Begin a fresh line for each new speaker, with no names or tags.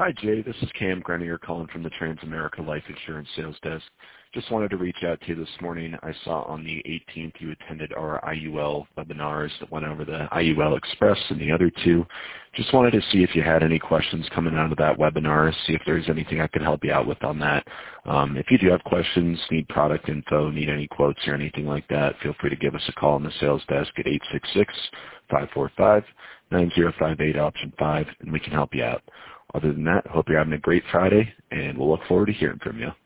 Hi, Jay. This is Cam Grenier calling from the Transamerica Life Insurance Sales Desk. Just wanted to reach out to you this morning. I saw on the 18th you attended our IUL webinars that went over the IUL Express and the other two. Just wanted to see if you had any questions coming out of that webinar, see if there's anything I could help you out with on that. If you do have questions, need product info, need any quotes or anything like that, feel free to give us a call on the sales desk at 866-545-9058 option 5, and we can help you out. Other than that, hope you're having a great Friday, and we'll look forward to hearing from you.